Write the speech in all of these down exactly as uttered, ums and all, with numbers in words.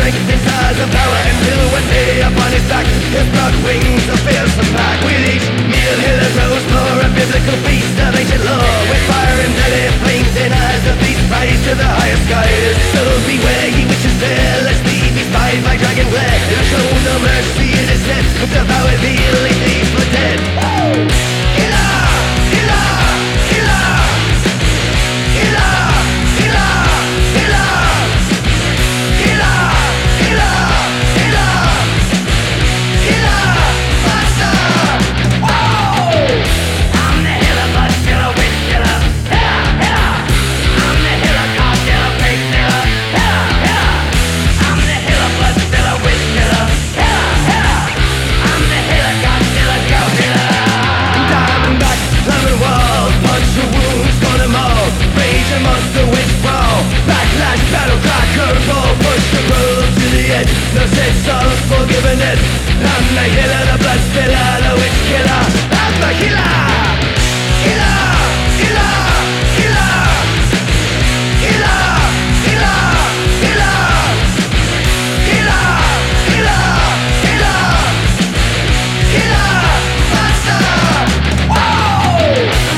strength, his size and power, until one day upon his back, his broad wings, a fearsome pack. With each meal Hitler grows more a biblical feast of ancient law, with fire and deadly flames in eyes of beast, rise to the highest skies. So beware ye witches there, lest ye be spied by dragon glare. He'll show no mercy in his net, but devour the illy thieves for dead. Woo! Killer! Killer! Killer! Killer! Killer! Killer! Killer! Killer! Killer! Killer! Monster! Oh! I'm the Hitler, bus killer, witch killer. Hitler! Hitler! I'm the Hitler, cop killer, fake killer. Hitler! Hitler! I'm the Hitler, bus killer, witch killer. Hitler! Hitler! I'm the Hitler, cop killer, go killer. Diamondback, lemon walls, punch the wounds, burn them all. Rage and monster, witch brawl. Backlash, battle cry, curveball, push the road to the edge. No said sorrows forgiven it. I'm the Hitler, the blood spiller, the witch killer. I'm the killer. Killer, killer, killer, killer, killer, killer, killer, killer, killer, killer, monster. Whoa!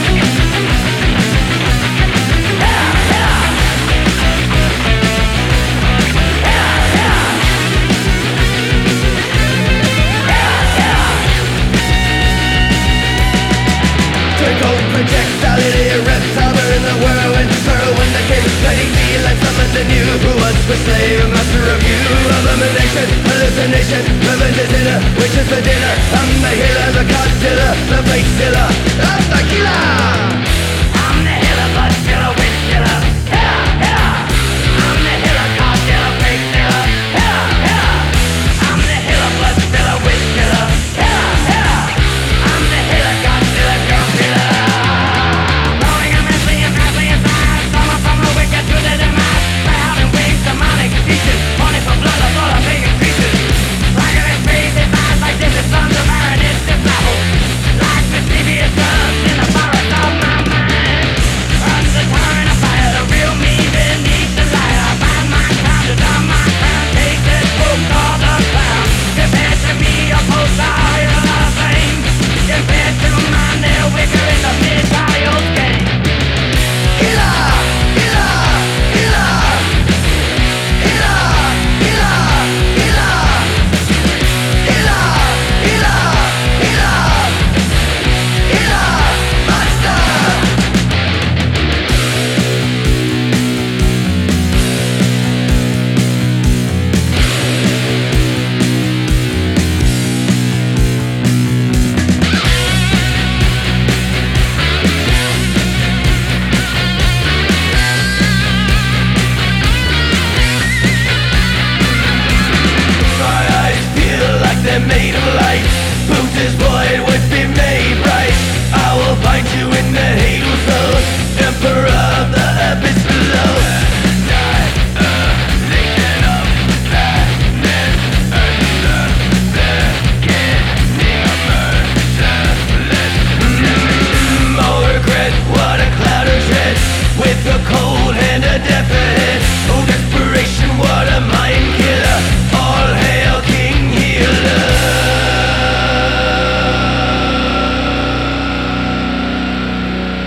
Trickle projectility, a reptile in the whirlwind whirlwind that came letting me like someone that knew who was for slave, master of you, elimination, hallucination, revenge is dinner, wishes for dinner. I'm the healer, the Godzilla, the fake killer. I'm the killer. I'm the healer, but still